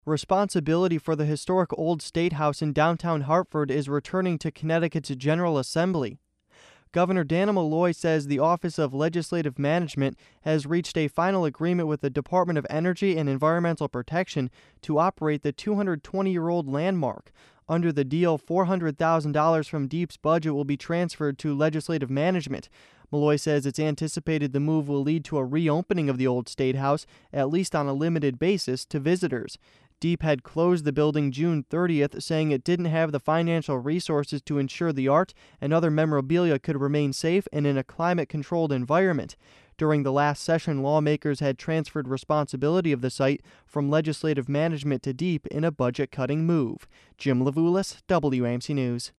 Responsibility for the historic Old State House in downtown Hartford is returning to Connecticut's General Assembly. Governor Dannel Malloy says the Office of Legislative Management has reached a final agreement with the Department of Energy and Environmental Protection to operate the 220-year-old landmark. Under the deal, $400,000 from DEEP's budget will be transferred to legislative management. Malloy says it's anticipated the move will lead to a reopening of the Old State House, at least on a limited basis, to visitors. DEEP had closed the building June 30th, saying it didn't have the financial resources to ensure the art and other memorabilia could remain safe and in a climate-controlled environment. During the last session, lawmakers had transferred responsibility of the site from legislative management to DEEP in a budget-cutting move. Jim Levulis, WAMC News.